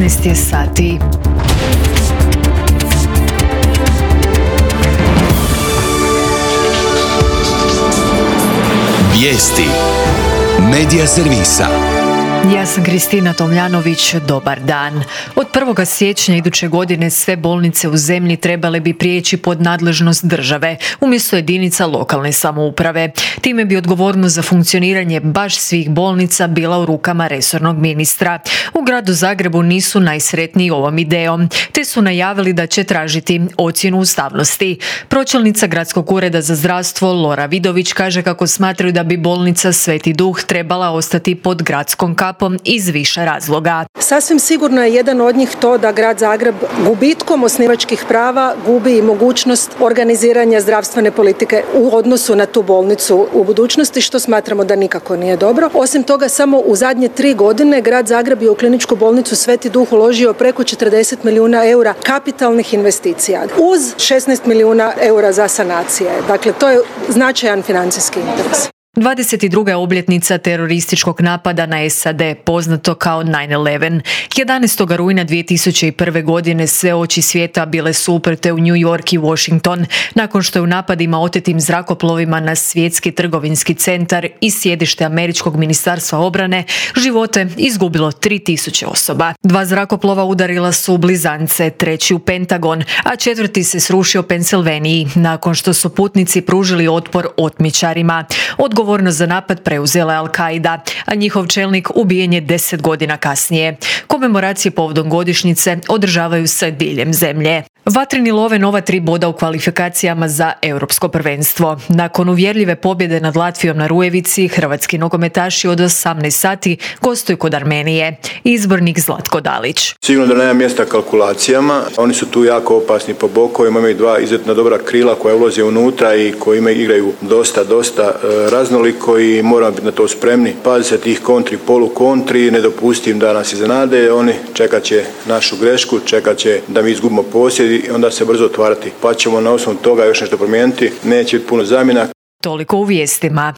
15 je sati. Vijesti Medija servisa. Ja sam Kristina Tomljanović, dobar dan. Od 1. siječnja iduće godine sve bolnice u zemlji trebale bi prijeći pod nadležnost države, umjesto jedinica lokalne samouprave. Time bi odgovornost za funkcioniranje baš svih bolnica bila u rukama resornog ministra. U gradu Zagrebu nisu najsretniji ovom idejom, te su najavili da će tražiti ocjenu ustavnosti. Pročelnica Gradskog ureda za zdravstvo Lora Vidović kaže kako smatraju da bi bolnica Sveti Duh trebala ostati pod gradskom kapom iz više razloga. Sasvim sigurno je jedan od njih to da grad Zagreb gubitkom osnivačkih prava gubi i mogućnost organiziranja zdravstvene politike u odnosu na tu bolnicu u budućnosti, što smatramo da nikako nije dobro. Osim toga, samo u zadnje 3 godine grad Zagreb je u kliničku bolnicu Sveti Duh uložio preko 40 milijuna eura kapitalnih investicija, uz 16 milijuna eura za sanacije. Dakle, to je značajan financijski interes. 22. obljetnica terorističkog napada na SAD, poznato kao 9/11. 11. rujna 2001. godine sve oči svijeta bile su uprte u New York i Washington, nakon što je u napadima otetim zrakoplovima na svjetski trgovinski centar i sjedište Američkog ministarstva obrane živote izgubilo 3000 osoba. 2 zrakoplova udarila su u blizance, 3. u Pentagon, a 4. se srušio u Pensilvaniji, nakon što su putnici pružili otpor otmičarima. Odgovornost za napad preuzela je Al-Qaida, a njihov čelnik ubijen je 10 godina kasnije. Komemoracije povodom godišnjice održavaju se diljem zemlje. Vatreni love nova 3 boda u kvalifikacijama za europsko prvenstvo. Nakon uvjerljive pobjede nad Latvijom na Rujevici, hrvatski nogometaši od 18 sati gostuju kod Armenije. Izbornik Zlatko Dalić. Sigurno da nema mjesta kalkulacijama. Oni su tu jako opasni po bokovima, imaju 2 izuzetno dobra krila koja ulaze unutra i koji igraju dosta raznoliko i moramo biti na to spremni. Pazi se tih kontri, polukontri, ne dopustim da nas iznenade. Oni čekat će našu grešku, čekat će da mi izgubimo posjed i onda se brzo otvarati. Pa ćemo na osnovu toga još nešto promijeniti. Neće biti puno zamjena. Toliko u vijestima.